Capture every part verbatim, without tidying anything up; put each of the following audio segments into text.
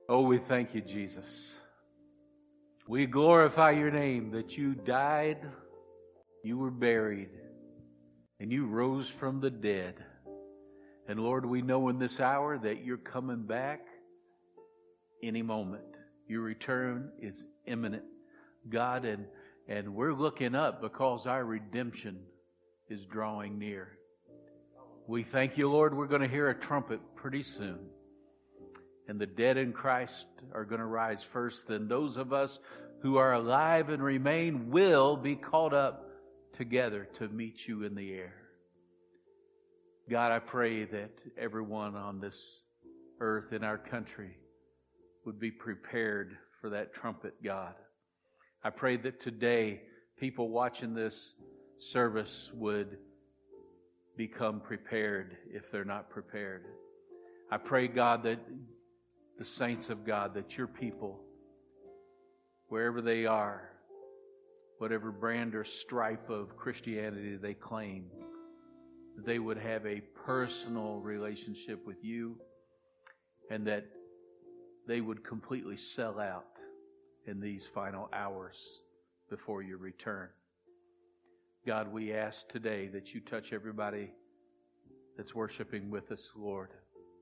Oh, we thank you, Jesus. We glorify your name that you died, you were buried, and you rose from the dead. And Lord, we know in this hour that you're coming back any moment. Your return is imminent, God, and, and we're looking up because our redemption is drawing near. We thank you, Lord, we're going to hear a trumpet pretty soon. And the dead in Christ are going to rise first. Then those of us who are alive and remain will be caught up together to meet you in the air. God, I pray that everyone on this earth in our country would be prepared for that trumpet, God. I pray that today people watching this service would become prepared if they're not prepared. I pray, God, that the saints of God, that your people, wherever they are, whatever brand or stripe of Christianity they claim, they would have a personal relationship with you, and that they would completely sell out in these final hours before your return. God, we ask today that you touch everybody that's worshiping with us, Lord.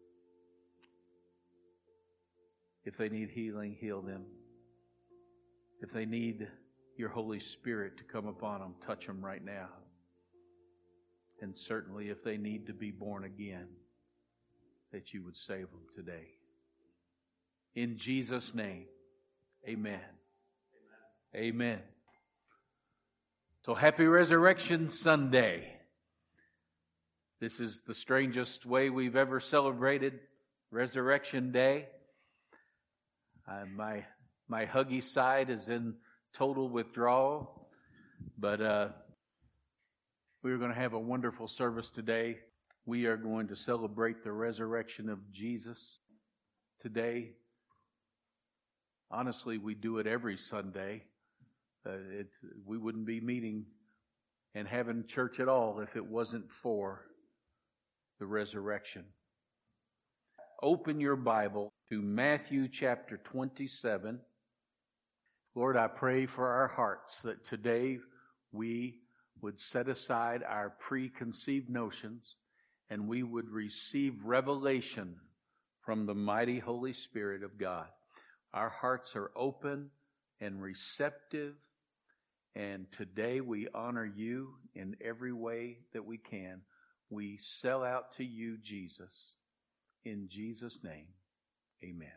If they need healing, heal them. If they need your Holy Spirit to come upon them, touch them right now. And certainly if they need to be born again, that you would save them today. In Jesus' name, amen. Amen. Amen. So happy Resurrection Sunday. This is the strangest way we've ever celebrated Resurrection Day. Uh, my my huggy side is in total withdrawal, but uh, we're going to have a wonderful service today. We are going to celebrate the resurrection of Jesus today. Honestly, we do it every Sunday. Uh, it, we wouldn't be meeting and having church at all if it wasn't for the resurrection. Open your Bible to Matthew chapter twenty-seven. Lord, I pray for our hearts that today we would set aside our preconceived notions and we would receive revelation from the mighty Holy Spirit of God. Our hearts are open and receptive, and today we honor you in every way that we can. We sell out to you, Jesus. In Jesus' name, amen.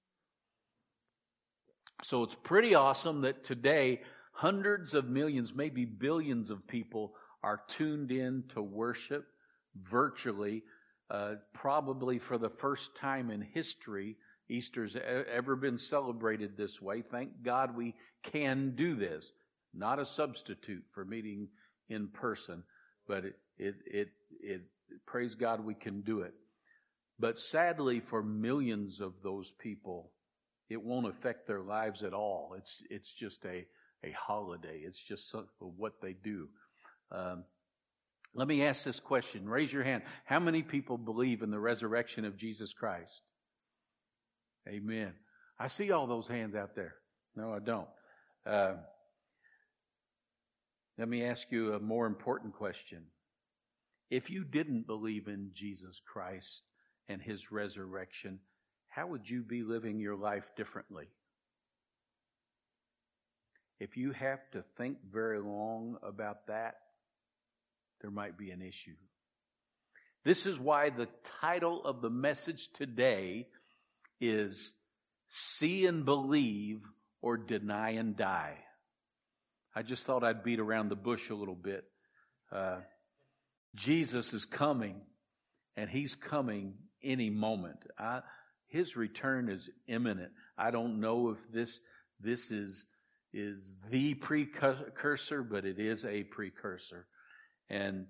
So it's pretty awesome that today hundreds of millions, maybe billions of people are tuned in to worship virtually, uh, probably for the first time in history. Easter's ever been celebrated this way. Thank God we can do this. Not a substitute for meeting in person, but it, it, it, it, praise God we can do it. But sadly, for millions of those people, it won't affect their lives at all. It's it's just a, a holiday. It's just some, what they do. Um, let me ask this question. Raise your hand. How many people believe in the resurrection of Jesus Christ? Amen. I see all those hands out there. No, I don't. Uh, let me ask you a more important question. If you didn't believe in Jesus Christ and his resurrection, how would you be living your life differently? If you have to think very long about that, there might be an issue. This is why the title of the message today is See and Believe or Deny and Die. I just thought I'd beat around the bush a little bit. Uh, Jesus is coming, and he's coming any moment. I, his return is imminent. I don't know if this this is is the precursor, but it is a precursor. And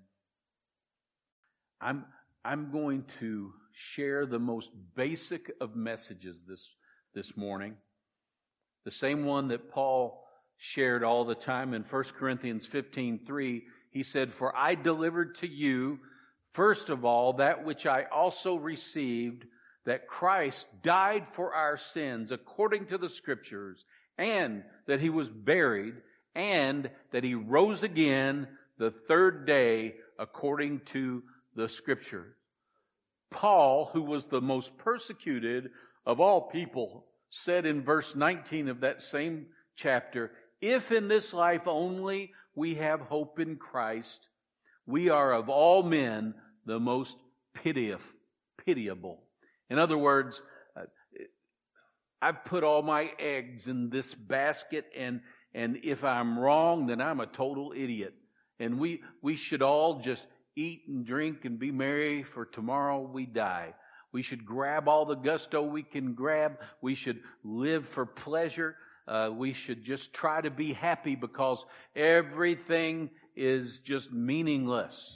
I'm I'm going to share the most basic of messages this this morning. The same one that Paul shared all the time in First Corinthians fifteen three. He said, "For I delivered to you, first of all, that which I also received, that Christ died for our sins according to the Scriptures, and that He was buried, and that He rose again the third day according to the Scripture. Paul, who was the most persecuted of all people, said in verse nineteen of that same chapter, "If in this life only we have hope in Christ, we are of all men the most pitiable." pitiable. In other words, uh, I've put all my eggs in this basket, and and if I'm wrong, then I'm a total idiot. And we we should all just eat and drink and be merry, for tomorrow we die. We should grab all the gusto we can grab. We should live for pleasure. Uh, we should just try to be happy because everything is just meaningless.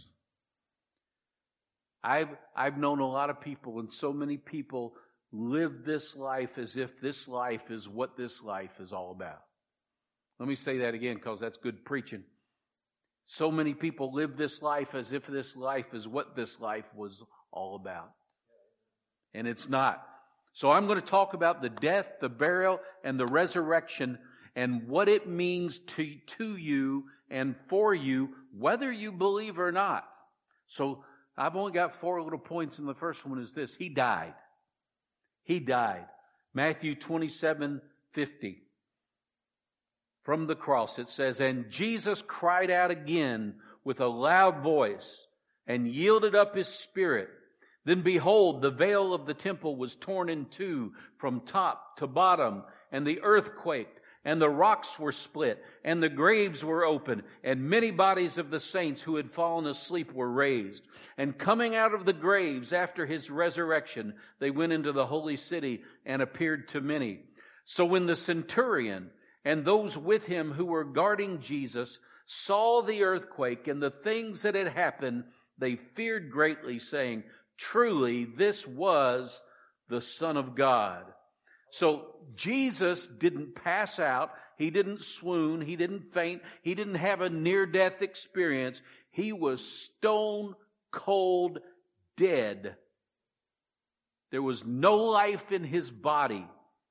I've I've known a lot of people, and so many people live this life as if this life is what this life is all about. Let me say that again, because that's good preaching. So many people live this life as if this life is what this life was all about. And it's not. So I'm going to talk about the death, the burial, and the resurrection, and what it means to, to you and for you, whether you believe or not. So I've only got four little points, and the first one is this. He died. He died. Matthew twenty-seven fifty. From the cross it says, "And Jesus cried out again with a loud voice and yielded up His spirit. Then behold, the veil of the temple was torn in two from top to bottom, and the earth quaked, and the rocks were split, and the graves were opened, and many bodies of the saints who had fallen asleep were raised. And coming out of the graves after His resurrection, they went into the holy city and appeared to many. So when the centurion and those with him who were guarding Jesus saw the earthquake and the things that had happened, they feared greatly, saying, 'Truly, this was the Son of God.'" So Jesus didn't pass out. He didn't swoon. He didn't faint. He didn't have a near-death experience. He was stone cold dead. There was no life in His body.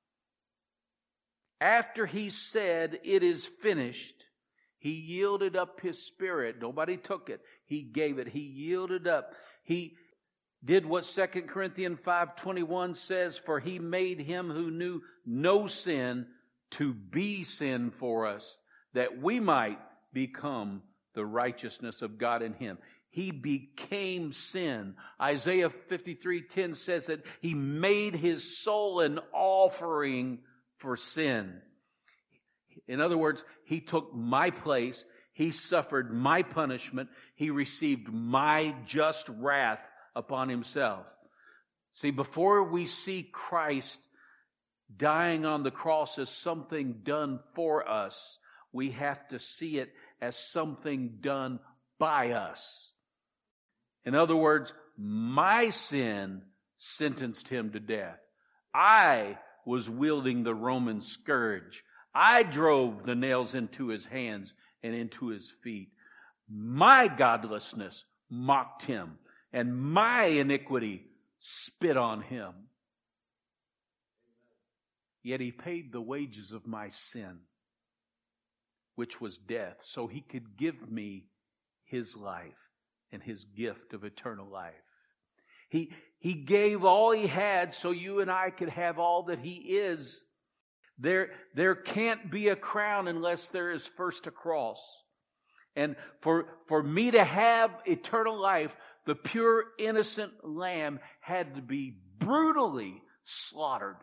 After He said, "It is finished," He yielded up His spirit. Nobody took it. He gave it. He yielded up. He did what Second Corinthians five twenty-one says, "For He made Him who knew no sin to be sin for us, that we might become the righteousness of God in Him." He became sin. Isaiah fifty-three ten says that He made His soul an offering for sin. In other words, He took my place. He suffered my punishment. He received my just wrath upon Himself. See, before we see Christ dying on the cross as something done for us, we have to see it as something done by us. In other words, my sin sentenced Him to death. I was wielding the Roman scourge. I drove the nails into His hands and into His feet. My godlessness mocked Him, and my iniquity spit on Him. Yet He paid the wages of my sin, which was death, so He could give me His life and His gift of eternal life. He, he gave all He had so you and I could have all that He is. There, there can't be a crown unless there is first a cross. And for, for me to have eternal life, the pure, innocent lamb had to be brutally slaughtered.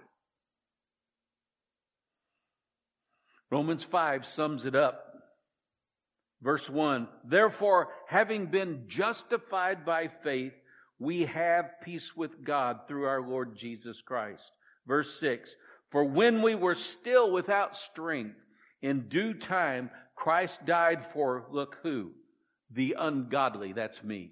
Romans five sums it up. Verse one, "Therefore, having been justified by faith, we have peace with God through our Lord Jesus Christ." Verse six, "For when we were still without strength, in due time Christ died for," look who? "The ungodly." That's me.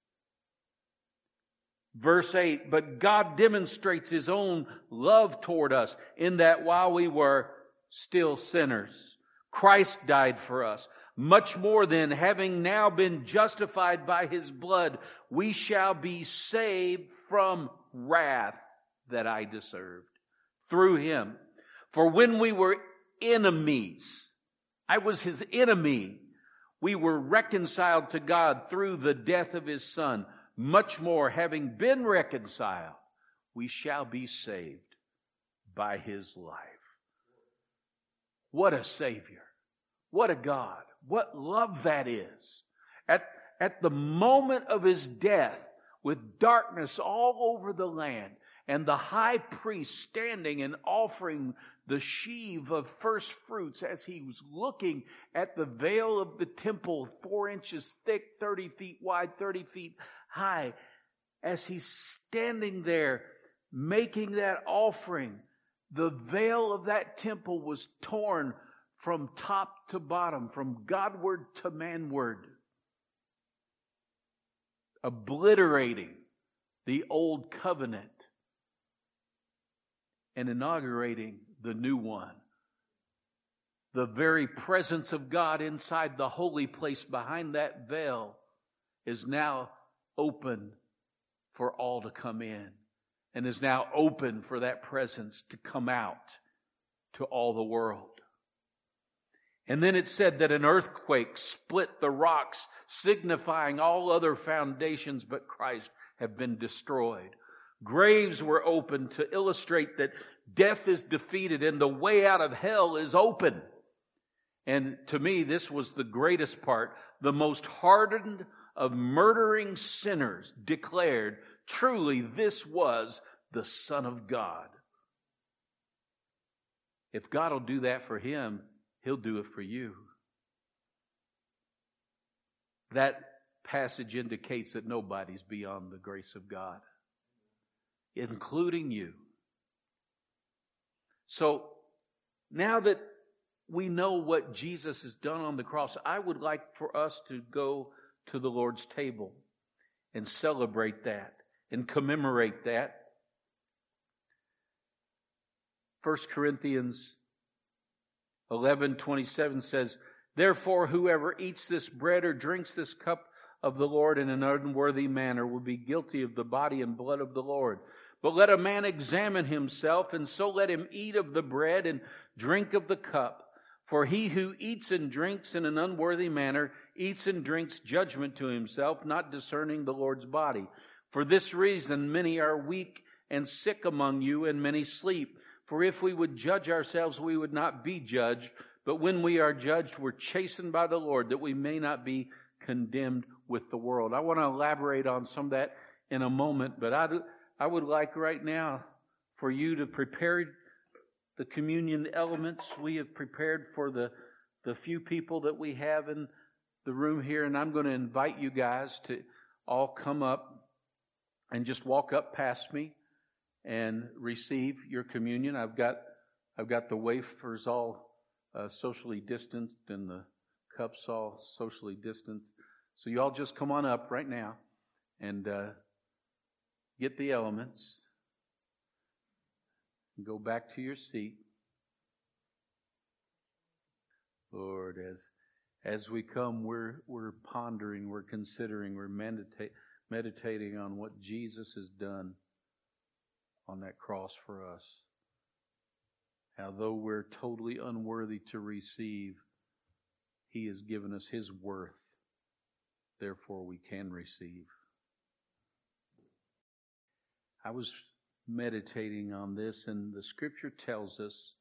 Verse eight, "But God demonstrates His own love toward us, in that while we were still sinners, Christ died for us. Much more then, having now been justified by His blood, we shall be saved from wrath that I deserved through him. For when we were enemies, I was his enemy, we were reconciled to God through the death of his Son. Much more, having been reconciled, we shall be saved by his life. What a Savior. What a God. What love that is. At, at the moment of his death, with darkness all over the land, and the high priest standing and offering the sheaf of first fruits as he was looking at the veil of the temple, four inches thick, thirty feet wide, thirty feet high, as he's standing there making that offering, the veil of that temple was torn from top to bottom, from Godward to manward, obliterating the old covenant and inaugurating the new one. The very presence of God inside the holy place behind that veil is now open for all to come in, and is now open for that presence to come out to all the world. And then it said that an earthquake split the rocks, signifying all other foundations but Christ have been destroyed. Graves were opened to illustrate that death is defeated and the way out of hell is open. And to me, this was the greatest part. The most hardened of murdering sinners declared, truly this was the Son of God. If God will do that for him, he'll do it for you. That passage indicates that nobody's beyond the grace of God, including you. So now that we know what Jesus has done on the cross, I would like for us to go to the Lord's table and celebrate that and commemorate that. First Corinthians eleven twenty-seven says, therefore, whoever eats this bread or drinks this cup of the Lord in an unworthy manner will be guilty of the body and blood of the Lord. But let a man examine himself, and so let him eat of the bread and drink of the cup. For he who eats and drinks in an unworthy manner eats and drinks judgment to himself, not discerning the Lord's body. For this reason many are weak and sick among you, and many sleep. For if we would judge ourselves, we would not be judged. But when we are judged, we're chastened by the Lord, that we may not be condemned with the world. I want to elaborate on some of that in a moment, but I, do, I would like right now for you to prepare the communion elements. We have prepared for the, the few people that we have in the room here, and I'm going to invite you guys to all come up and just walk up past me and receive your communion. I've got I've got the wafers all uh, socially distanced and the cups all socially distanced. So you all just come on up right now and uh, get the elements. And go back to your seat. Lord, as as we come, we're we're pondering, we're considering, we're medita- meditating on what Jesus has done on that cross for us. How though we're totally unworthy to receive, He has given us His worth. Therefore, we can receive. I was meditating on this, and the Scripture tells us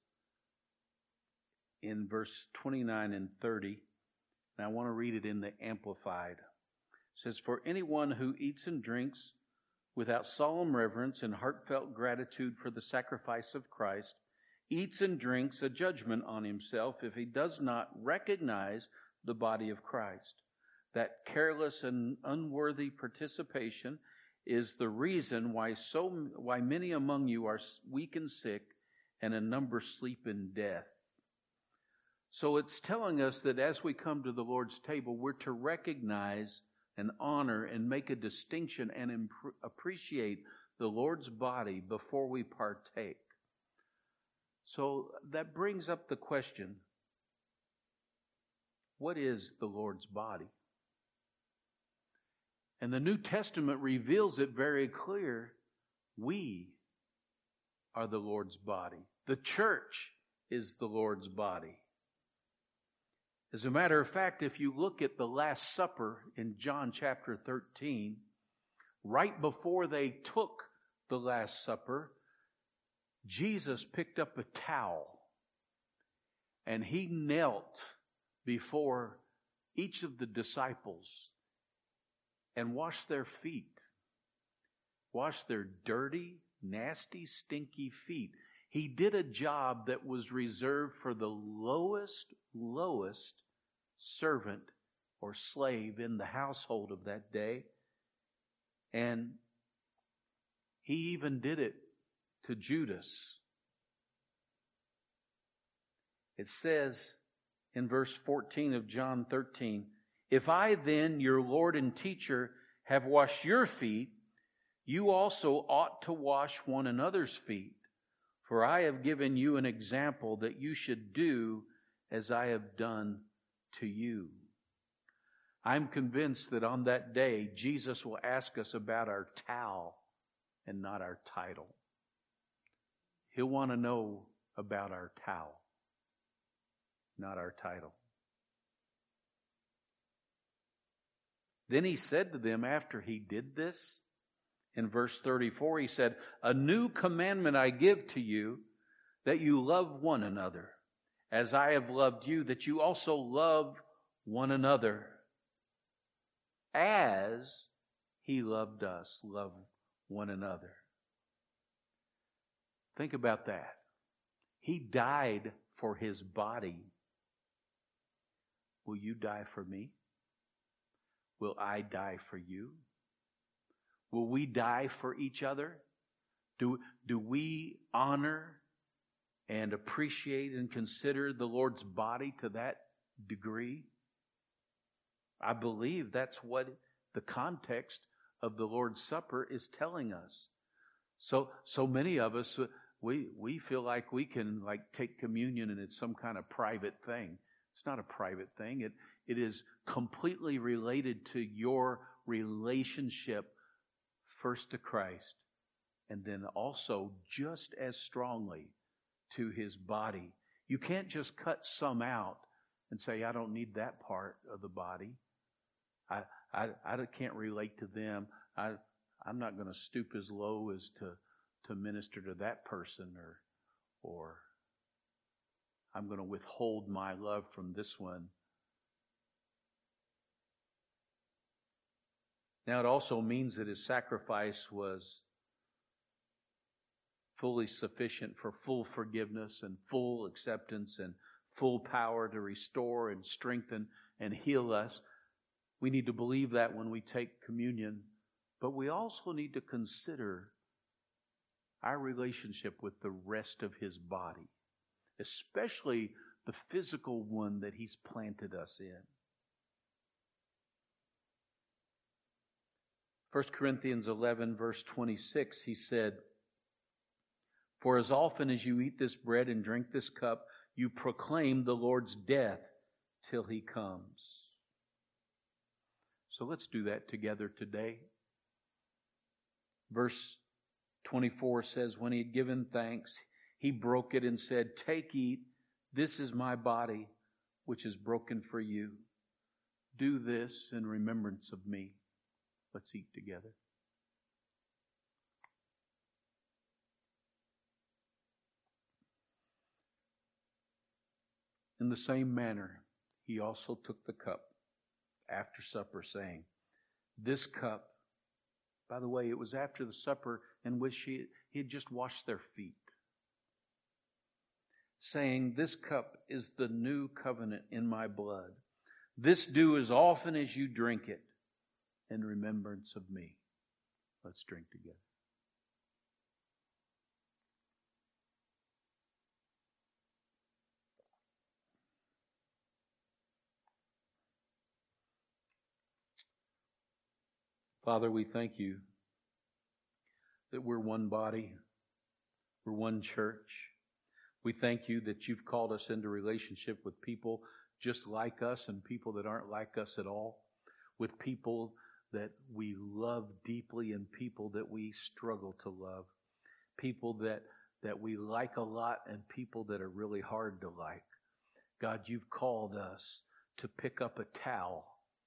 in verse twenty-nine and thirty, and I want to read it in the Amplified. It says, "For anyone who eats and drinks without solemn reverence and heartfelt gratitude for the sacrifice of Christ, eats and drinks a judgment on himself if he does not recognize the body of Christ. That careless and unworthy participation is the reason why so why many among you are weak and sick, and a number sleep in death." So it's telling us that as we come to the Lord's table, we're to recognize and honor and make a distinction and imp- appreciate the Lord's body before we partake. So that brings up the question, what is the Lord's body? And the New Testament reveals it very clear. We are the Lord's body. The church is the Lord's body. As a matter of fact, if you look at the Last Supper in John chapter thirteen, right before they took the Last Supper, Jesus picked up a towel and he knelt before each of the disciples and washed their feet. Washed their dirty, nasty, stinky feet. He did a job that was reserved for the lowest, lowest servant or slave in the household of that day. And he even did it to Judas. It says in verse fourteen of John thirteen, "If I then, your Lord and teacher, have washed your feet, you also ought to wash one another's feet. For I have given you an example that you should do as I have done to you." I'm convinced that on that day, Jesus will ask us about our towel and not our title. He'll want to know about our towel, not our title. Then he said to them after he did this, in verse thirty-four, he said, "A new commandment I give to you, that you love one another, as I have loved you, that you also love one another. As he loved us, love one another." Think about that. He died for his body. Will you die for me? Will I die for you? Will we die for each other? Do, do we honor and appreciate and consider the Lord's body to that degree? I believe that's what the context of the Lord's Supper is telling us. So, so many of us, we, we feel like we can like take communion and it's some kind of private thing. It's not a private thing. It, it is completely related to your relationship first to Christ, and then also just as strongly to his body. You can't just cut some out and say, I don't need that part of the body. I I, I can't relate to them. I, I'm not going to stoop as low as to, to minister to that person, or, or I'm going to withhold my love from this one. Now, it also means that his sacrifice was fully sufficient for full forgiveness and full acceptance and full power to restore and strengthen and heal us. We need to believe that when we take communion, but we also need to consider our relationship with the rest of his body, especially the physical one that he's planted us in. First Corinthians eleven, verse twenty-six, he said, "For as often as you eat this bread and drink this cup, you proclaim the Lord's death till he comes." So let's do that together today. Verse twenty-four says, "When he had given thanks, he broke it and said, 'Take, eat, this is my body, which is broken for you. Do this in remembrance of me.'" Let's eat together. In the same manner, he also took the cup after supper, saying, "This cup," by the way, it was after the supper in which he, he had just washed their feet, saying, "This cup is the new covenant in my blood. This do as often as you drink it in remembrance of me." Let's drink together. Father, we thank you that we're one body, we're one church. We thank you that you've called us into relationship with people just like us and people that aren't like us at all, with people that we love deeply and people that we struggle to love, people that that we like a lot and people that are really hard to like. God, you've called us to pick up a towel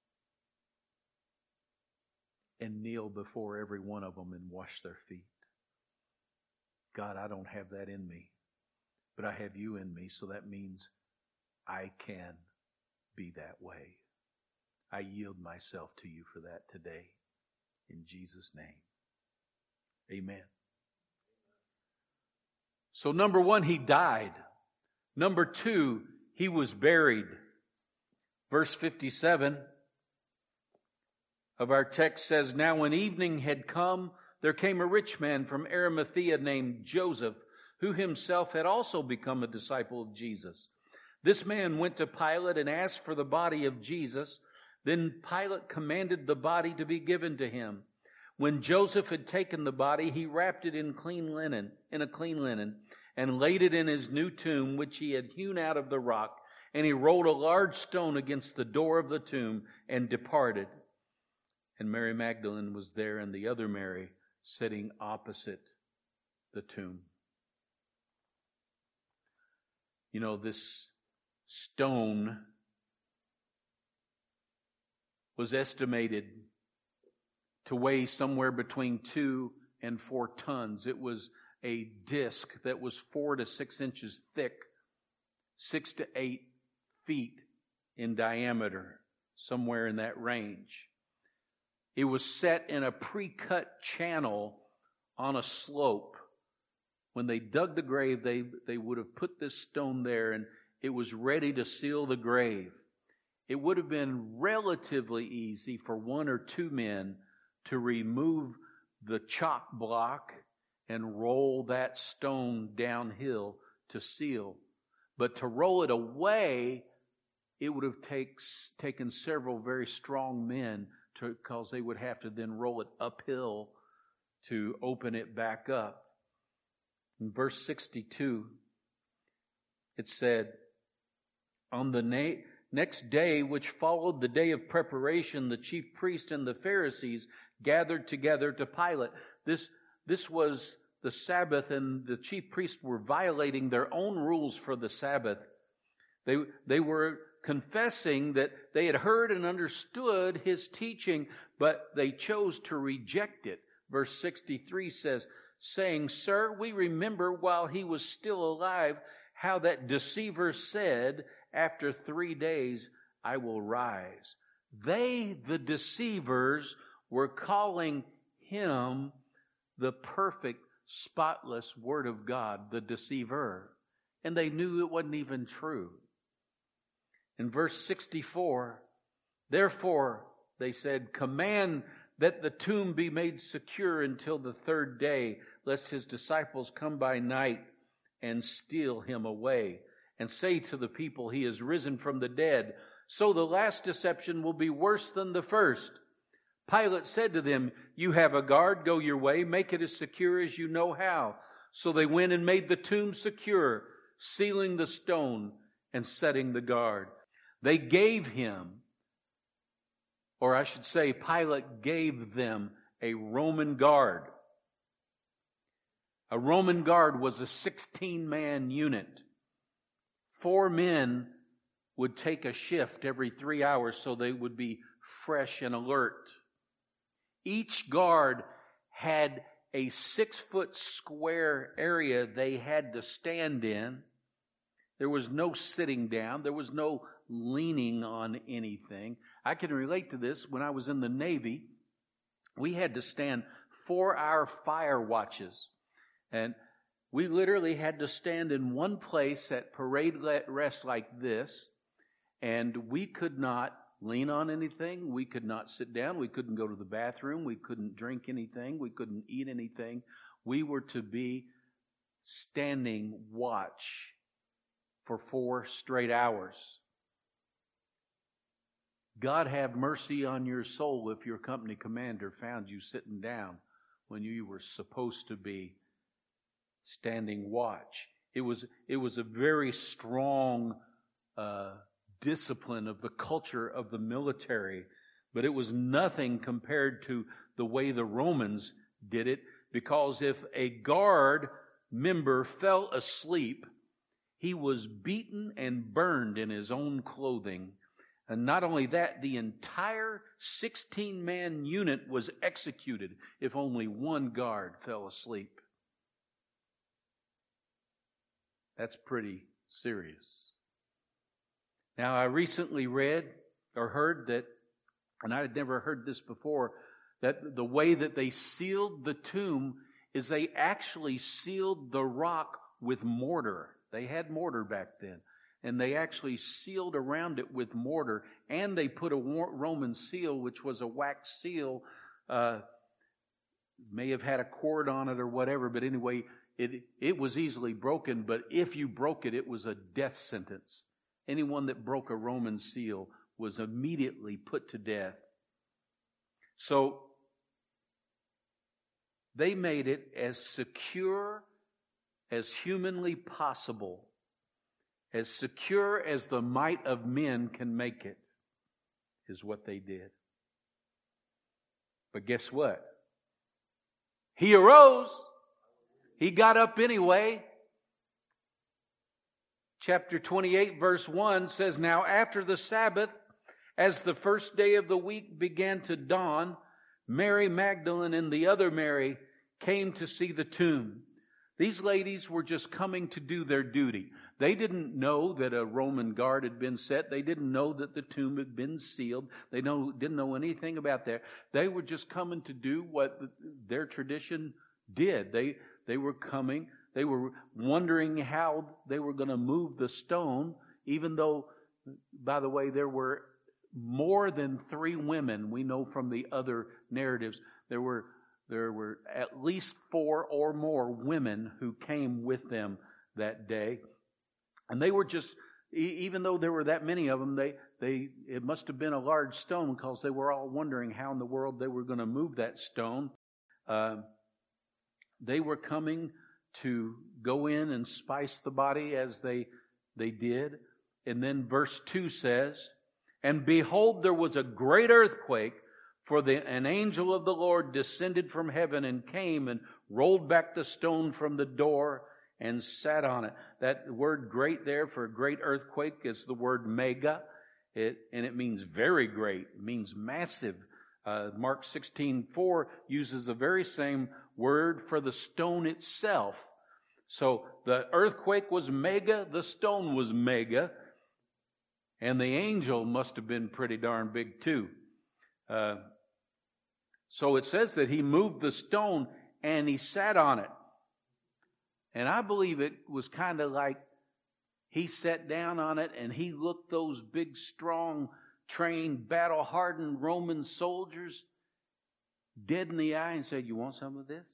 and kneel before every one of them and wash their feet. God, I don't have that in me, but I have you in me, so that means I can be that way. I yield myself to you for that today. In Jesus' name. Amen. So number one, he died. Number two, he was buried. Verse fifty-seven of our text says, "Now when evening had come, there came a rich man from Arimathea named Joseph, who himself had also become a disciple of Jesus. This man went to Pilate and asked for the body of Jesus. Then Pilate commanded the body to be given to him. When Joseph had taken the body, he wrapped it in clean linen, in a clean linen, and laid it in his new tomb, which he had hewn out of the rock. And he rolled a large stone against the door of the tomb and departed. And Mary Magdalene was there, and the other Mary sitting opposite the tomb." You know, this stone was estimated to weigh somewhere between two and four tons. It was a disc that was four to six inches thick, six to eight feet in diameter, somewhere in that range. It was set in a pre-cut channel on a slope. When they dug the grave, they, they would have put this stone there, and it was ready to seal the grave. It would have been relatively easy for one or two men to remove the chalk block and roll that stone downhill to seal. But to roll it away, it would have takes, taken several very strong men, because they would have to then roll it uphill to open it back up. In verse sixty-two, it said, "On the na- next day, which followed the day of preparation, the chief priest and the Pharisees gathered together to Pilate." This, this was the Sabbath, and the chief priests were violating their own rules for the Sabbath. They, they were confessing that they had heard and understood his teaching, but they chose to reject it. Verse sixty-three says, saying, "Sir, we remember while he was still alive how that deceiver said, 'After three days I will rise.'" They, the deceivers, were calling him the perfect, spotless Word of God, the deceiver. And they knew it wasn't even true. In verse sixty-four, "Therefore," they said, "command that the tomb be made secure until the third day, lest his disciples come by night and steal him away, and say to the people, 'He is risen from the dead.' So the last deception will be worse than the first." Pilate said to them, "You have a guard, go your way, make it as secure as you know how." So they went and made the tomb secure, sealing the stone and setting the guard. They gave him, or I should say, Pilate gave them a Roman guard. A Roman guard was a sixteen-man unit. Four men would take a shift every three hours so they would be fresh and alert. Each guard had a six-foot square area they had to stand in. There was no sitting down. There was no leaning on anything. I can relate to this. When I was in the Navy, we had to stand four-hour fire watches. And we literally had to stand in one place at parade rest like this, and we could not lean on anything. We could not sit down. We couldn't go to the bathroom. We couldn't drink anything. We couldn't eat anything. We were to be standing watch for four straight hours. God have mercy on your soul if your company commander found you sitting down when you were supposed to be standing watch. It was, it was a very strong uh, discipline of the culture of the military, but it was nothing compared to the way the Romans did it, because if a guard member fell asleep, he was beaten and burned in his own clothing. And not only that, the entire sixteen-man unit was executed if only one guard fell asleep. That's pretty serious. Now, I recently read or heard that, and I had never heard this before, that the way that they sealed the tomb is they actually sealed the rock with mortar. They had mortar back then. And they actually sealed around it with mortar. And they put a Roman seal, which was a wax seal. Uh, may have had a cord on it or whatever. But anyway, it, it was easily broken. But if you broke it, it was a death sentence. Anyone that broke a Roman seal was immediately put to death. So they made it as secure as humanly possible, as secure as the might of men can make it, is what they did. But guess what? He arose. He got up anyway. Chapter twenty-eight, verse one says, "Now after the Sabbath, as the first day of the week began to dawn, Mary Magdalene and the other Mary came to see the tomb." These ladies were just coming to do their duty. They didn't know that a Roman guard had been set. They didn't know that the tomb had been sealed. They know, didn't know anything about that. They were just coming to do what their tradition did. They, they were coming. They were wondering how they were going to move the stone, even though, by the way, there were more than three women. We know from the other narratives, there were There were at least four or more women who came with them that day. And they were just, even though there were that many of them, they, they it must have been a large stone because they were all wondering how in the world they were going to move that stone. Uh, they were coming to go in and spice the body as they, they did. And then verse two says, "And behold, there was a great earthquake, for the, an angel of the Lord descended from heaven and came and rolled back the stone from the door and sat on it." That word "great" there for a great earthquake is the word mega. It, and it means very great. It means massive. Uh, Mark sixteen four uses the very same word for the stone itself. So the earthquake was mega, the stone was mega, and the angel must have been pretty darn big too. Uh, so it says that he moved the stone and he sat on it. And I believe it was kind of like he sat down on it and he looked those big, strong, trained, battle-hardened Roman soldiers dead in the eye and said, "You want some of this?"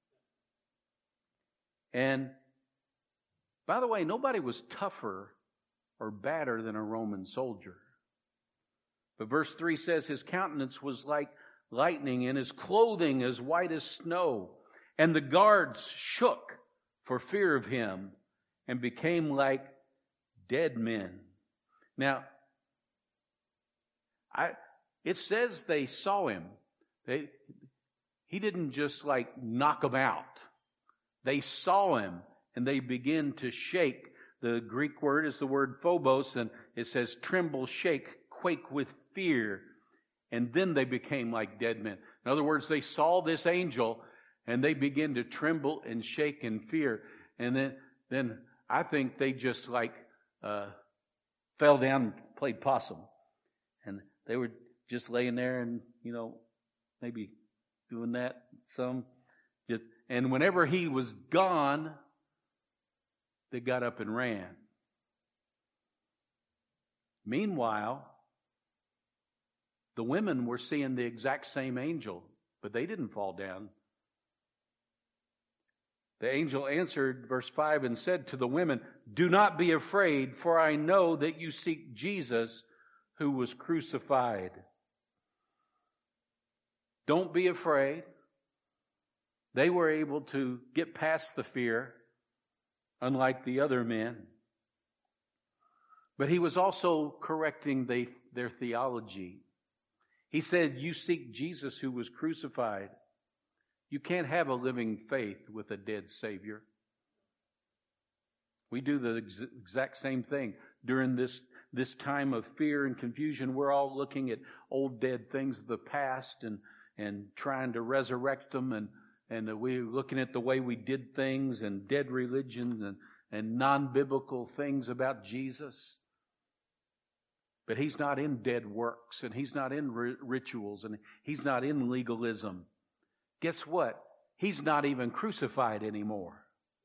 And by the way, nobody was tougher or badder than a Roman soldier. But verse three says, "His countenance was like lightning and his clothing as white as snow. And the guards shook for fear of him and became like dead men." Now, I, it says they saw him. They, he didn't just like knock them out. They saw him and they began to shake. The Greek word is the word phobos, and it says tremble, shake, quake with fear. And then they became like dead men. In other words, they saw this angel and they began to tremble and shake in fear. And then, then I think they just like uh, fell down and played possum. And they were just laying there and, you know, maybe doing that some. Just, and whenever he was gone, they got up and ran. Meanwhile, the women were seeing the exact same angel, but they didn't fall down. The angel answered, verse five, and said to the women, "Do not be afraid, for I know that you seek Jesus who was crucified." Don't be afraid. They were able to get past the fear, unlike the other men. But he was also correcting they, their theology. He said, "You seek Jesus who was crucified." You can't have a living faith with a dead Savior. We do the ex- exact same thing during this, this time of fear and confusion. We're all looking at old dead things of the past and, and trying to resurrect them. And, and we're looking at the way we did things and dead religions and, and non-biblical things about Jesus. But He's not in dead works, and He's not in ri- rituals, and He's not in legalism. Guess what? He's not even crucified anymore.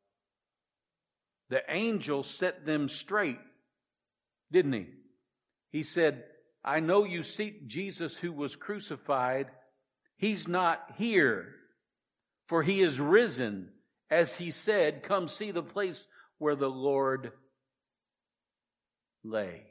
The angel set them straight, didn't he? He said, I know you seek Jesus who was crucified. He's not here, for He is risen. As He said, come see the place where the Lord lay.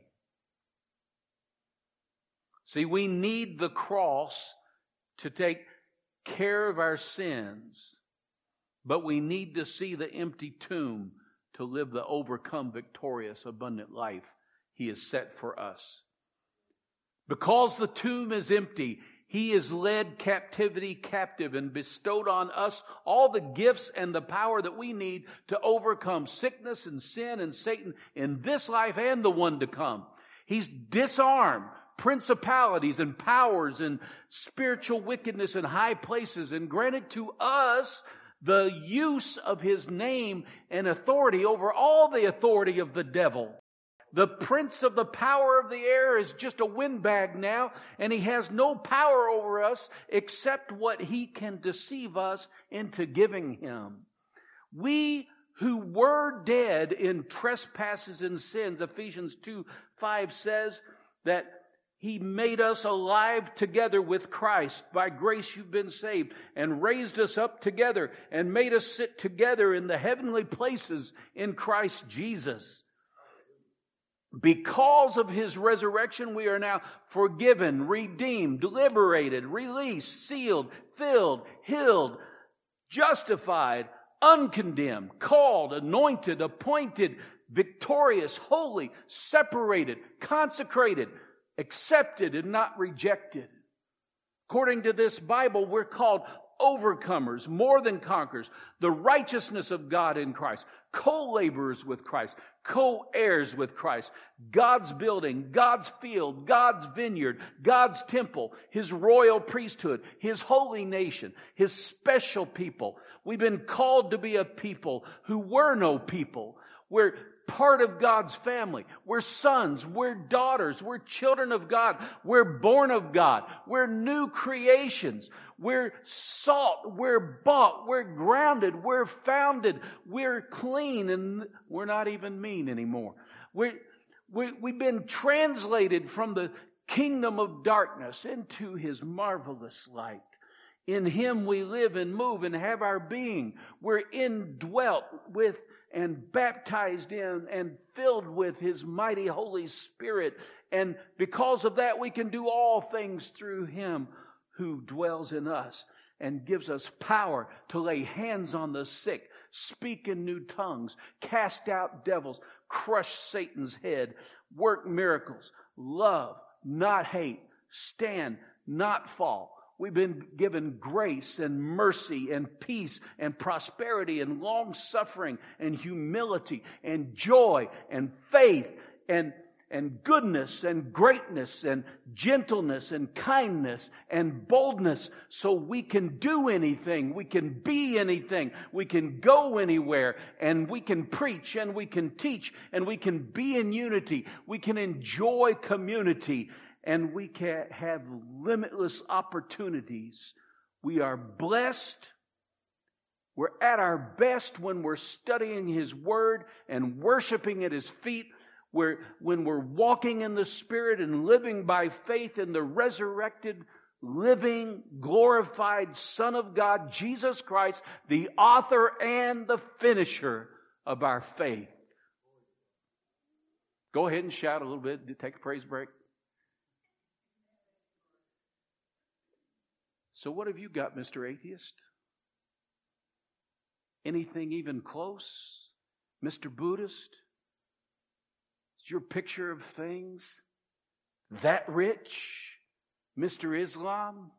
See, we need the cross to take care of our sins, but we need to see the empty tomb to live the overcome, victorious, abundant life He has set for us. Because the tomb is empty, He has led captivity captive and bestowed on us all the gifts and the power that we need to overcome sickness and sin and Satan in this life and the one to come. He's disarmed principalities and powers and spiritual wickedness in high places and granted to us the use of His name and authority over all the authority of the devil. The prince of the power of the air is just a windbag now, and he has no power over us except what he can deceive us into giving him. We who were dead in trespasses and sins, Ephesians two five says that He made us alive together with Christ. By grace you've been saved, and raised us up together and made us sit together in the heavenly places in Christ Jesus. Because of His resurrection, we are now forgiven, redeemed, liberated, released, sealed, filled, healed, justified, uncondemned, called, anointed, appointed, victorious, holy, separated, consecrated, accepted, and not rejected. According to this Bible, we're called overcomers, more than conquerors, the righteousness of God in Christ, co-laborers with Christ, co-heirs with Christ, God's building, God's field, God's vineyard, God's temple, His royal priesthood, His holy nation, His special people. We've been called to be a people who were no people. We're part of God's family. We're sons. We're daughters. We're children of God. We're born of God. We're new creations. We're salt. We're bought. We're grounded. We're founded. We're clean, and we're not even mean anymore. We're, we, we've been translated from the kingdom of darkness into His marvelous light. In Him we live and move and have our being. We're indwelt with and baptized in and filled with His mighty Holy Spirit. And because of that, we can do all things through Him who dwells in us and gives us power to lay hands on the sick, speak in new tongues, cast out devils, crush Satan's head, work miracles, love, not hate, stand, not fall. We've been given grace and mercy and peace and prosperity and long-suffering and humility and joy and faith and, and goodness and greatness and gentleness and kindness and boldness, so we can do anything, we can be anything, we can go anywhere, and we can preach and we can teach and we can be in unity, we can enjoy community, and we can have limitless opportunities. We are blessed. We're at our best when we're studying His Word and worshiping at His feet. We're, when we're walking in the Spirit and living by faith in the resurrected, living, glorified Son of God, Jesus Christ, the author and the finisher of our faith. Go ahead and shout a little bit. Take a praise break. So what have you got, Mister Atheist? Anything even close? Mister Buddhist? Is your picture of things that rich? Mister Islam?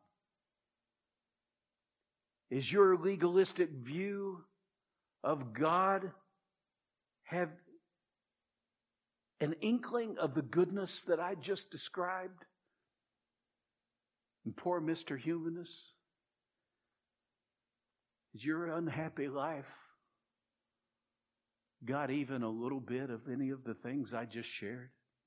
Is your legalistic view of God, have an inkling of the goodness that I just described? And poor Mister Humanness, is your unhappy life got even a little bit of any of the things I just shared?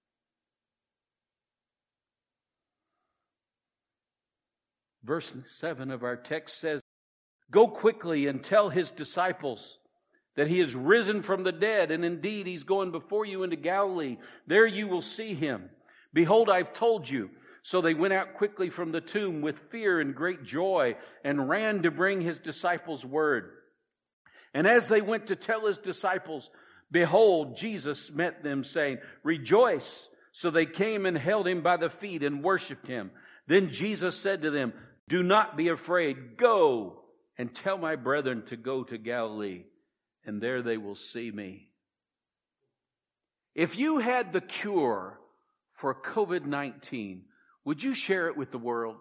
Verse seven of our text says, "Go quickly and tell his disciples that he is risen from the dead, and indeed he's going before you into Galilee. There you will see him. Behold, I've told you." So they went out quickly from the tomb with fear and great joy and ran to bring his disciples word. And as they went to tell his disciples, behold, Jesus met them, saying, "Rejoice." So they came and held him by the feet and worshipped him. Then Jesus said to them, "Do not be afraid. Go and tell my brethren to go to Galilee, and there they will see me." If you had the cure for covid nineteen, would you share it with the world?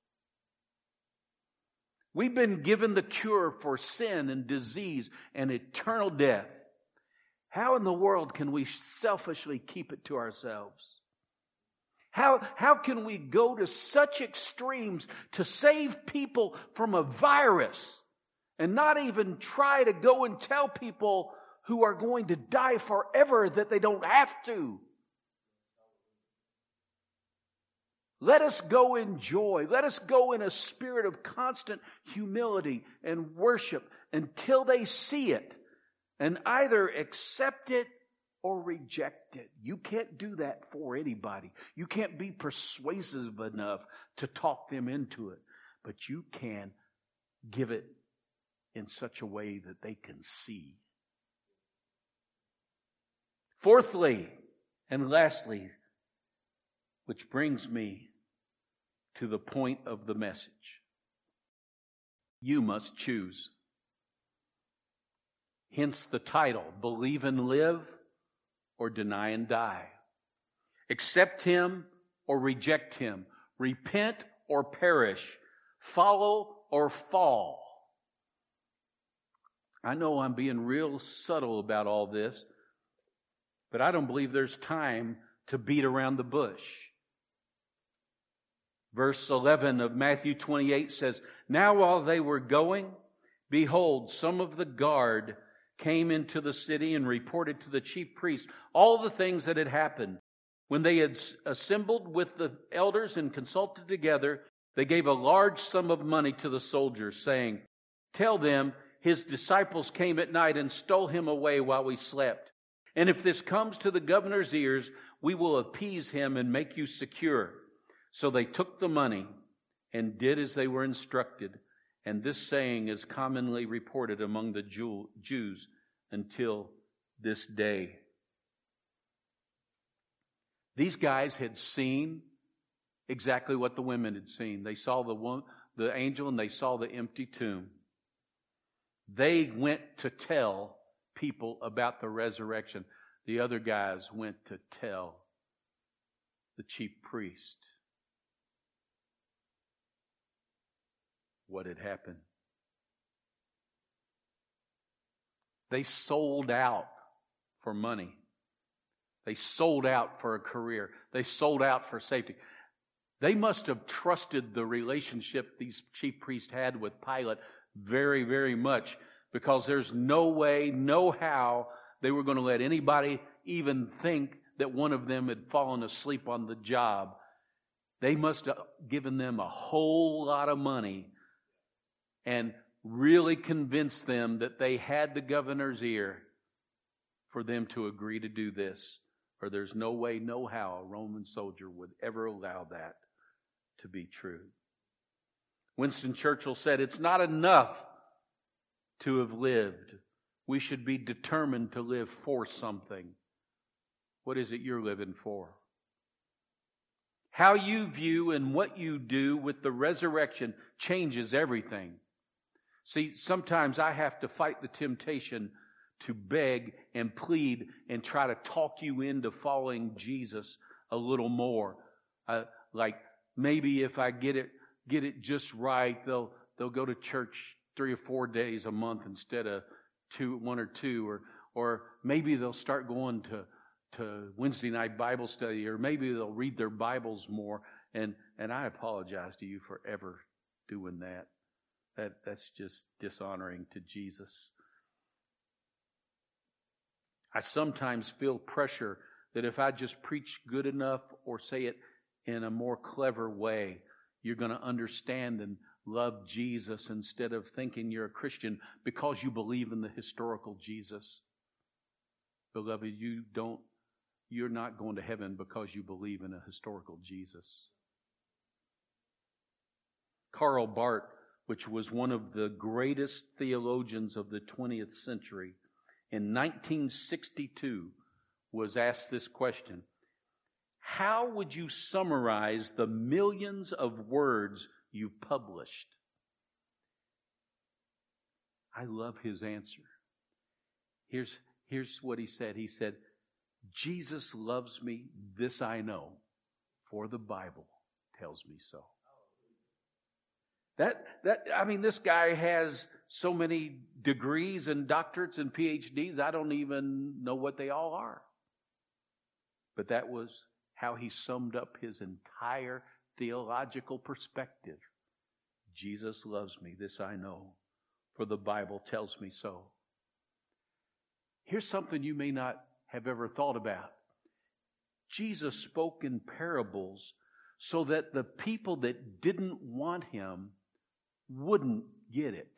We've been given the cure for sin and disease and eternal death. How in the world can we selfishly keep it to ourselves? How, how can we go to such extremes to save people from a virus and not even try to go and tell people who are going to die forever that they don't have to? Let us go in joy. Let us go in a spirit of constant humility and worship until they see it and either accept it or reject it. You can't do that for anybody. You can't be persuasive enough to talk them into it. But you can give it in such a way that they can see. Fourthly, and lastly, which brings me to the point of the message. You must choose. Hence the title, Believe and Live or Deny and Die. Accept him or reject him. Repent or perish. Follow or fall. I know I'm being real subtle about all this, but I don't believe there's time to beat around the bush. Verse eleven of Matthew twenty-eight says, "Now while they were going, behold, some of the guard came into the city and reported to the chief priests all the things that had happened. When they had assembled with the elders and consulted together, they gave a large sum of money to the soldiers, saying, 'Tell them his disciples came at night and stole him away while we slept. And if this comes to the governor's ears, we will appease him and make you secure.' So they took the money and did as they were instructed. And this saying is commonly reported among the Jews until this day." These guys had seen exactly what the women had seen. They saw the one, the angel and they saw the empty tomb. They went to tell people about the resurrection. The other guys went to tell the chief priest what had happened. They sold out for money. They sold out for a career. They sold out for safety. They must have trusted the relationship these chief priests had with Pilate very, very much, because there's no way, no how they were going to let anybody even think that one of them had fallen asleep on the job. They must have given them a whole lot of money and really convinced them that they had the governor's ear for them to agree to do this. Or there's no way, no how a Roman soldier would ever allow that to be true. Winston Churchill said, "It's not enough to have lived. We should be determined to live for something." What is it you're living for? How you view and what you do with the resurrection changes everything. See, sometimes I have to fight the temptation to beg and plead and try to talk you into following Jesus a little more. Uh, like maybe if I get it get it just right, they'll they'll go to church three or four days a month instead of two, one or two, or or maybe they'll start going to to Wednesday night Bible study, or maybe they'll read their Bibles more. And, and I apologize to you for ever doing that. That that's just dishonoring to Jesus. I sometimes feel pressure that if I just preach good enough or say it in a more clever way, you're going to understand and love Jesus instead of thinking you're a Christian because you believe in the historical Jesus. Beloved, you don't, you're not going to heaven because you believe in a historical Jesus. Karl Barth, which was one of the greatest theologians of the twentieth century, in nineteen sixty-two was asked this question: how would you summarize the millions of words you published? I love his answer. Here's, here's what he said. He said, Jesus loves me, this I know, for the Bible tells me so. That, that, I mean, this guy has so many degrees and doctorates and P H Ds, I don't even know what they all are. But that was how he summed up his entire theological perspective. Jesus loves me, this I know, for the Bible tells me so. Here's something you may not have ever thought about. Jesus spoke in parables so that the people that didn't want him wouldn't get it.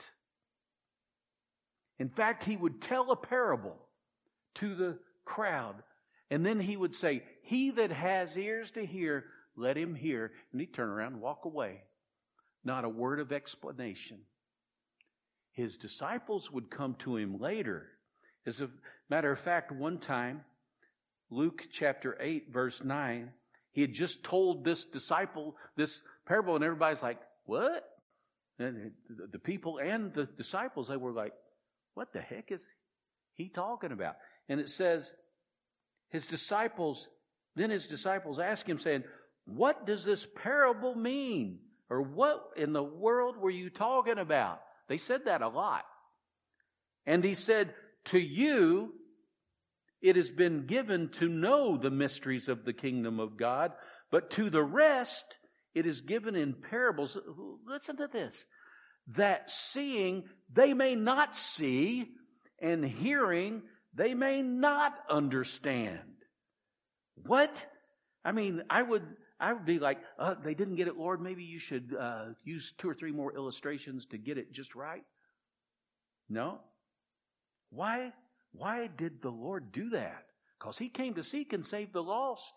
In fact, he would tell a parable to the crowd, and then he would say, he that has ears to hear, let him hear. And he'd turn around and walk away. Not a word of explanation. His disciples would come to him later. As a matter of fact, one time, Luke chapter eight, verse nine, he had just told this disciple this parable, and everybody's like, what? And the people and the disciples, they were like, what the heck is he talking about? And it says, his disciples, then his disciples asked him, saying, what does this parable mean? Or what in the world were you talking about? They said that a lot. And he said, to you, it has been given to know the mysteries of the kingdom of God, but to the rest, it is given in parables. Listen to this. That seeing, they may not see, and hearing, they may not understand. What? I mean, I would, I would be like, uh, they didn't get it, Lord. Maybe you should uh, use two or three more illustrations to get it just right. No. Why? Why did the Lord do that? Because he came to seek and save the lost.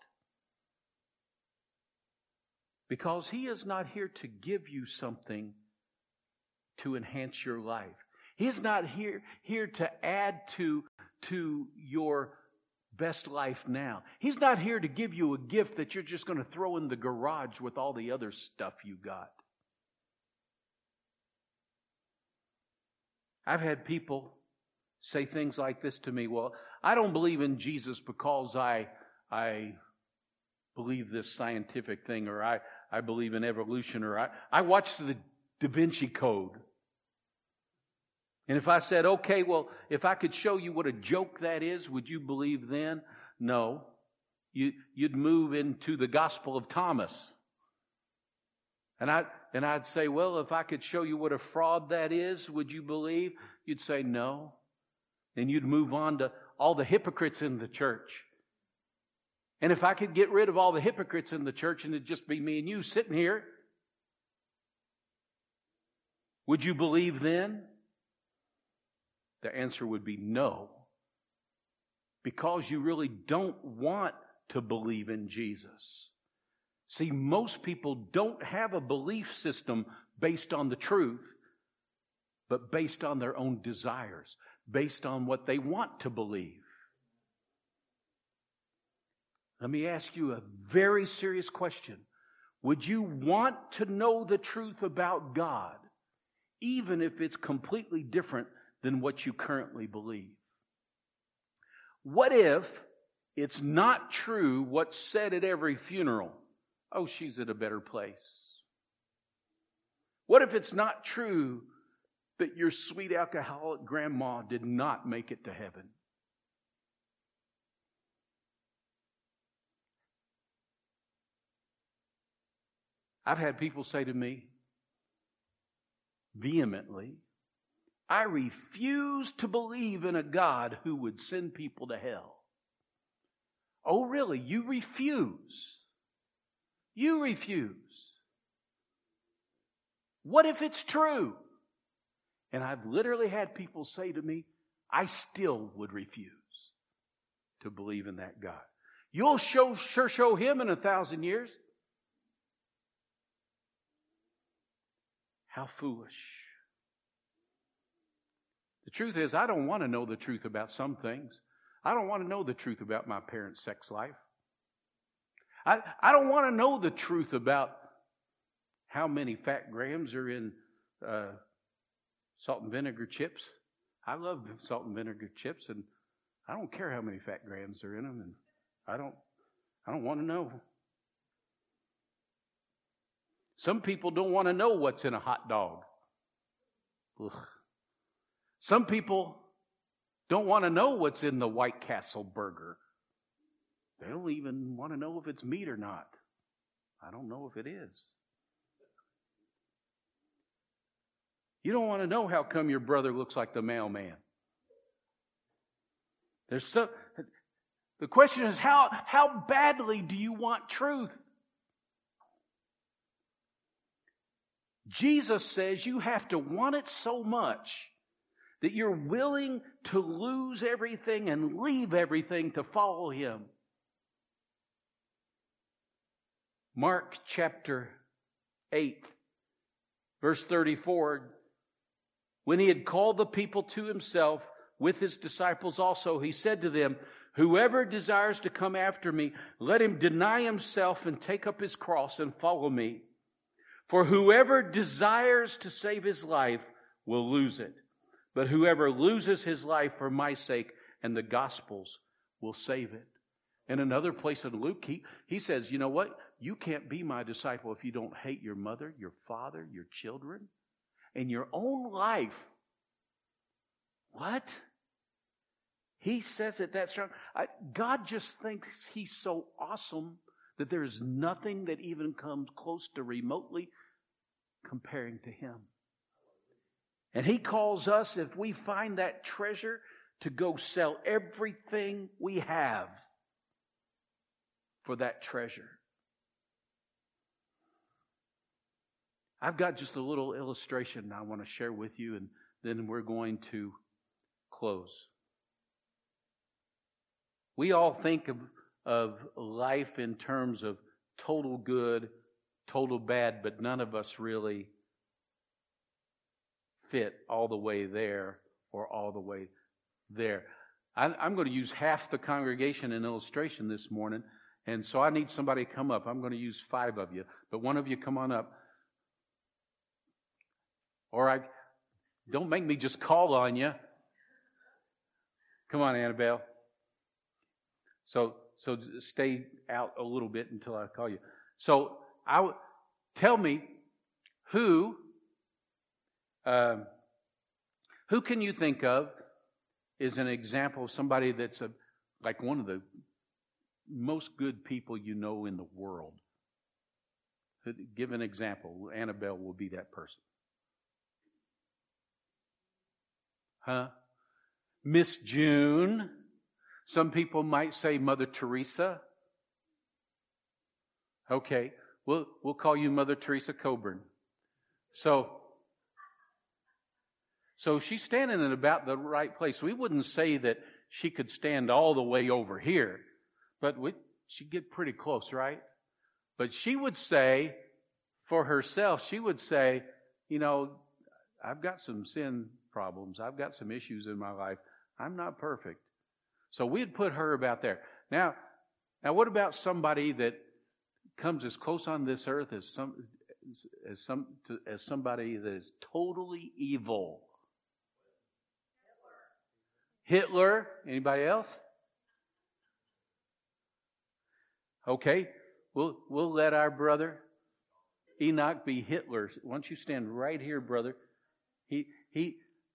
Because he is not here to give you something to enhance your life. He's not here, here to add to, to your best life now. He's not here to give you a gift that you're just going to throw in the garage with all the other stuff you got. I've had people say things like this to me. Well, I don't believe in Jesus because I, I believe this scientific thing, or I, I believe in evolution, or I, I watched the Da Vinci Code. And if I said, okay, well, if I could show you what a joke that is, would you believe then? No. You, you'd move into the Gospel of Thomas. And, I, and I'd say, well, if I could show you what a fraud that is, would you believe? You'd say no. Then you'd move on to all the hypocrites in the church. And if I could get rid of all the hypocrites in the church and it'd just be me and you sitting here, would you believe then? The answer would be no. Because you really don't want to believe in Jesus. See, most people don't have a belief system based on the truth, but based on their own desires, based on what they want to believe. Let me ask you a very serious question. Would you want to know the truth about God, even if it's completely different than what you currently believe? What if it's not true what's said at every funeral? Oh, she's at a better place. What if it's not true that your sweet alcoholic grandma did not make it to heaven? I've had people say to me vehemently, I refuse to believe in a God who would send people to hell. Oh, really? You refuse? You refuse? What if it's true? And I've literally had people say to me, I still would refuse to believe in that God. You'll show, sure show him in a thousand years. How foolish. The truth is, I don't want to know the truth about some things. I don't want to know the truth about my parents' sex life. I, I don't want to know the truth about how many fat grams are in uh, salt and vinegar chips. I love salt and vinegar chips, and I don't care how many fat grams are in them, and I don't, I don't want to know. Some people don't want to know what's in a hot dog. Ugh. Some people don't want to know what's in the White Castle burger. They don't even want to know if it's meat or not. I don't know if it is. You don't want to know how come your brother looks like the mailman. There's so, the question is, how, how badly do you want truth? Jesus says you have to want it so much that you're willing to lose everything and leave everything to follow him. Mark chapter eight, verse thirty-four. When he had called the people to himself with his disciples also, he said to them, whoever desires to come after me, let him deny himself and take up his cross and follow me. For whoever desires to save his life will lose it. But whoever loses his life for my sake and the gospel's will save it. In another place in Luke, he, he says, you know what? You can't be my disciple if you don't hate your mother, your father, your children, and your own life. What? He says it that strong. I, God just thinks he's so awesome that there is nothing that even comes close to remotely comparing to him. And he calls us, if we find that treasure, to go sell everything we have for that treasure. I've got just a little illustration I want to share with you, and then we're going to close. We all think of, of life in terms of total good, total bad, but none of us really fit all the way there or all the way there. I, I'm going to use half the congregation in illustration this morning, and so I need somebody to come up. I'm going to use five of you, but one of you come on up. Or I don't make me just call on you. Come on, Annabelle. So so stay out a little bit until I call you. So I tell me who uh, who can you think of is an example of somebody that's a like one of the most good people you know in the world? Give an example. Annabelle will be that person. Huh? Miss June. Some people might say Mother Teresa. Okay, we'll we'll call you Mother Teresa Coburn. So, so she's standing in about the right place. We wouldn't say that she could stand all the way over here, but we, she'd get pretty close, right? But she would say, for herself, she would say, you know, I've got some sin problems. I've got some issues in my life. I'm not perfect. So we'd put her about there. Now, now what about somebody that comes as close on this earth as some as some to, as somebody that is totally evil? Hitler. Hitler. Anybody else? Okay. We'll we'll let our brother Enoch be Hitler. Why don't you stand right here, brother? He he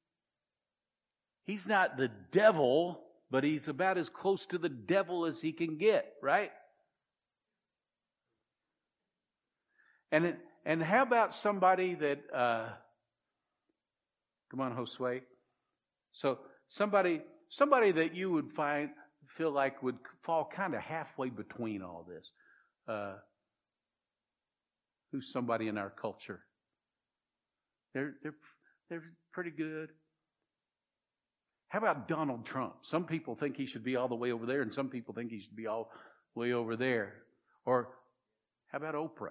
He's not the devil, but he's about as close to the devil as he can get, right? And it, and how about somebody that, uh, come on, Josue. So somebody, somebody that you would find, feel like would fall kind of halfway between all this. Uh, who's somebody in our culture? They're, they're, they're pretty good. How about Donald Trump? Some people think he should be all the way over there, and some people think he should be all the way over there. Or how about Oprah?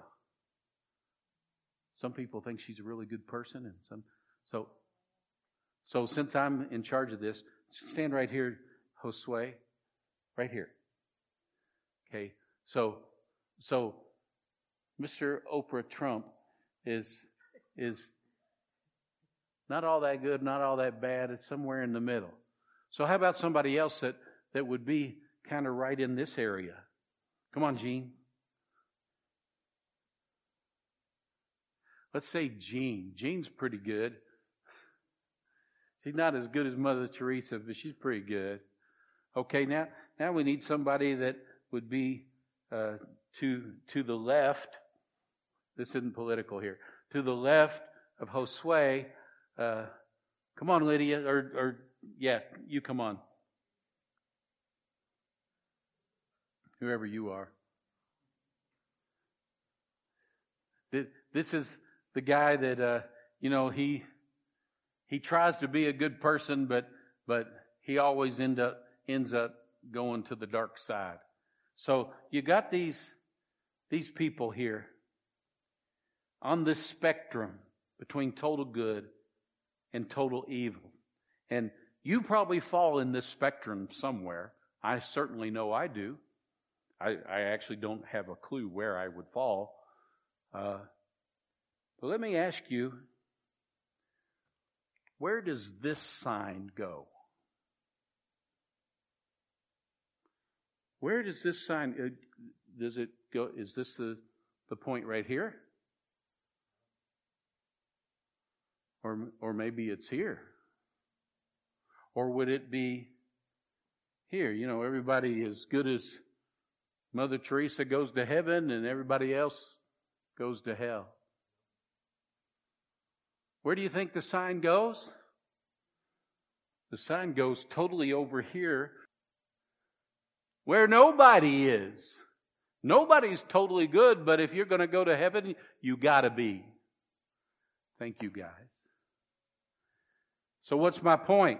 Some people think she's a really good person, and some so so since I'm in charge of this, stand right here, Josue, right here. Okay, so so Mister Oprah Trump is is not all that good, not all that bad. It's somewhere in the middle. So how about somebody else that, that would be kind of right in this area? Come on, Gene. Let's say Jean. Jean's pretty good. She's not as good as Mother Teresa, but she's pretty good. Okay, now now we need somebody that would be uh, to to the left. This isn't political here. To the left of Josue. Uh, come on, Lydia, or or yeah, you come on. Whoever you are. This is the guy that, uh, you know, he he tries to be a good person, but but he always end up ends up going to the dark side. So you got these these people here on this spectrum between total good and total evil. And you probably fall in this spectrum somewhere. I certainly know I do. I, I actually don't have a clue where I would fall. Uh, but let me ask you, where does this sign go? Where does this sign, uh, does it go, is this the, the point right here? Or, or maybe it's here. Or would it be here? You know, everybody as good as Mother Teresa goes to heaven and everybody else goes to hell. Where do you think the sign goes? The sign goes totally over here where nobody is. Nobody's totally good, but if you're going to go to heaven, you got to be. Thank you, guys. So what's my point?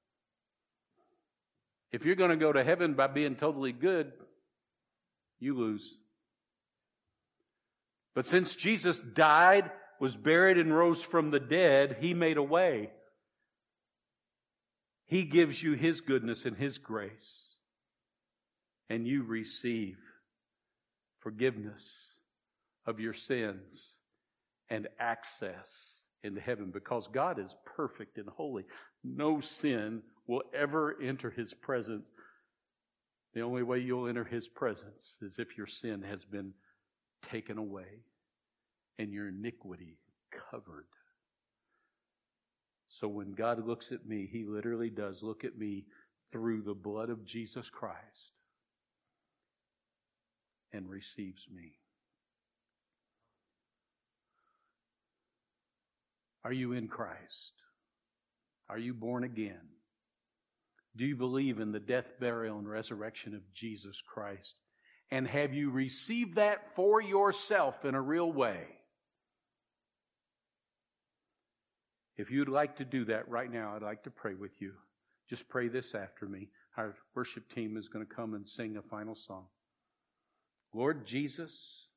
If you're going to go to heaven by being totally good, you lose. But since Jesus died, was buried, and rose from the dead, He made a way. He gives you His goodness and His grace. And you receive forgiveness of your sins and access into heaven, because God is perfect and holy. No sin will ever enter His presence. The only way you'll enter His presence is if your sin has been taken away and your iniquity covered. So when God looks at me, He literally does look at me through the blood of Jesus Christ and receives me. Are you in Christ? Are you born again? Do you believe in the death, burial, and resurrection of Jesus Christ? And have you received that for yourself in a real way? If you'd like to do that right now, I'd like to pray with you. Just pray this after me. Our worship team is going to come and sing a final song. Lord Jesus,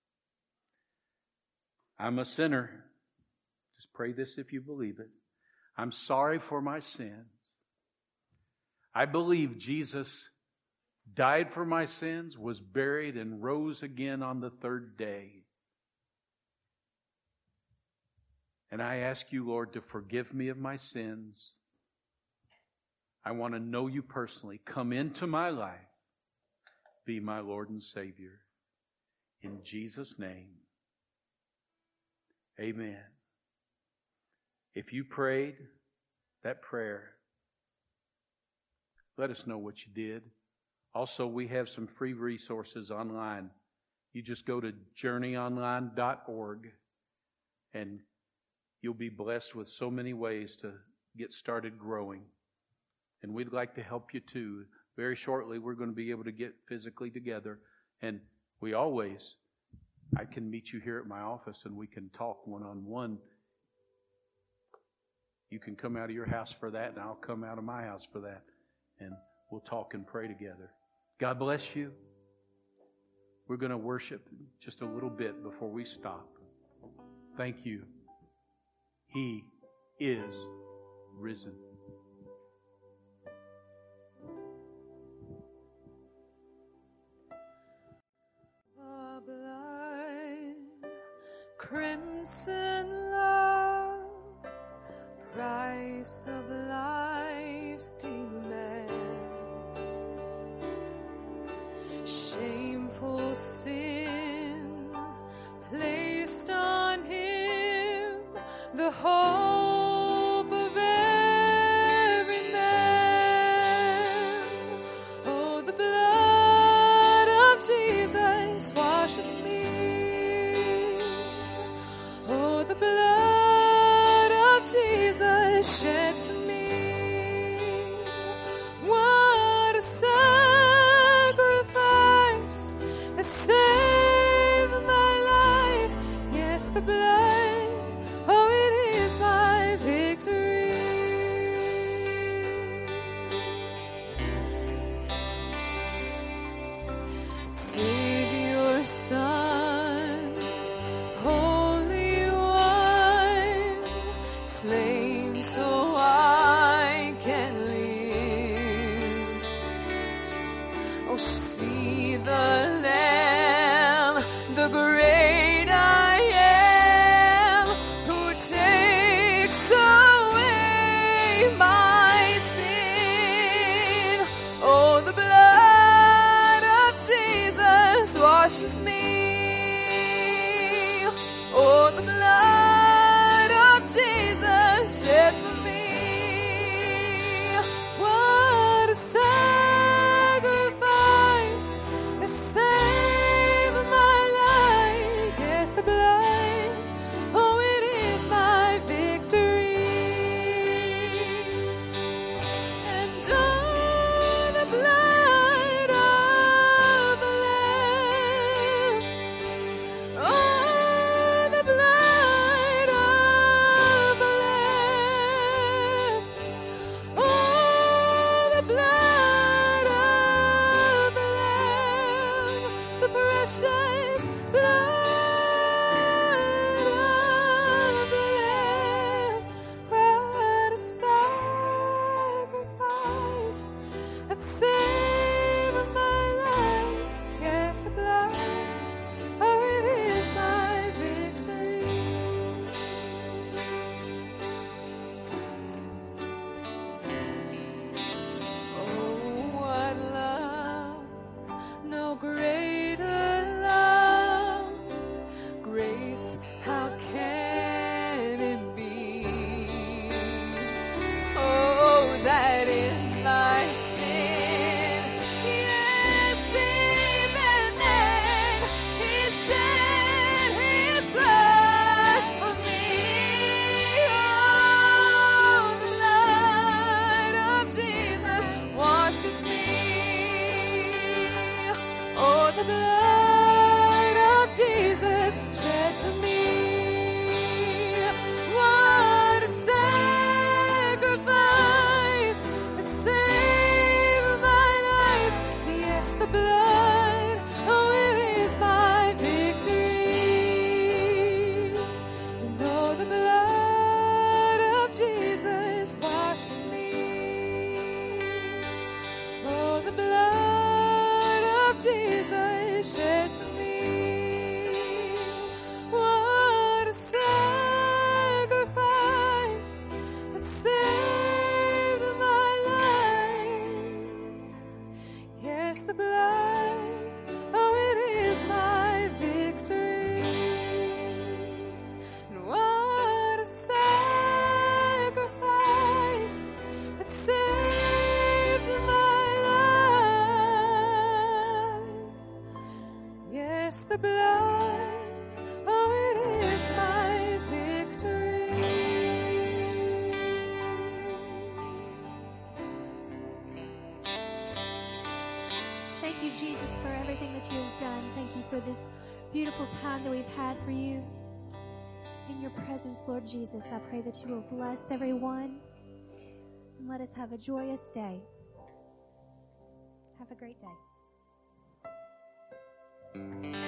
I'm a sinner. Just pray this if you believe it. I'm sorry for my sins. I believe Jesus died for my sins, was buried, and rose again on the third day. And I ask you, Lord, to forgive me of my sins. I want to know you personally. Come into my life. Be my Lord and Savior. In Jesus' name, amen. If you prayed that prayer, let us know what you did. Also, we have some free resources online. You just go to journey online dot org and you'll be blessed with so many ways to get started growing. And we'd like to help you too. Very shortly, we're going to be able to get physically together. And we always, I can meet you here at my office and we can talk one-on-one. You can come out of your house for that, and I'll come out of my house for that. And we'll talk and pray together. God bless you. We're going to worship just a little bit before we stop. Thank you. He is risen. The blood, crimson love, price of life's demand. Shameful sin placed on him, the hope of every man. Oh, the blood of Jesus washes me. Oh, the blood of Jesus shed for me. What a sacrifice that saved my life. Yes, the blood, oh, it is my victory. Savior, Son, Holy One, slain so I can live. Oh, see the Lamb, the great I am, who takes away my sin. Oh, the blood of Jesus washes me. Oh, the blood of Jesus shed for me. What a sacrifice that saved my life. Yes, the blood, oh, it is my victory. And oh, the blood of the Lamb. Oh, the blood of the Lamb. Oh, the blood of the Lamb. The precious blood of the Lamb. What a sacrifice that saved my life. Yes, the blood, oh, it is my victory. Oh, what love, no greater love. Grace, how can it be? Oh, that in my sin, yes, even then, He shed His blood for me. Oh, the blood of Jesus washes me. Oh, the blood of Jesus shed for me. What a sacrifice that saved my life. Yes, the blood, oh, it is my victory. And oh, the blood of Jesus washes me. Oh, the blood of Jesus shed for me. What a sacrifice that saved my life. Yes, the blood, oh, it is my victory. And what a sacrifice that saved my life. Yes, Yes, the blood, oh, it is my victory. Thank you, Jesus, for everything that you have done. Thank you for this beautiful time that we've had for you. In your presence, Lord Jesus, I pray that you will bless everyone and let us have a joyous day. Have a great day.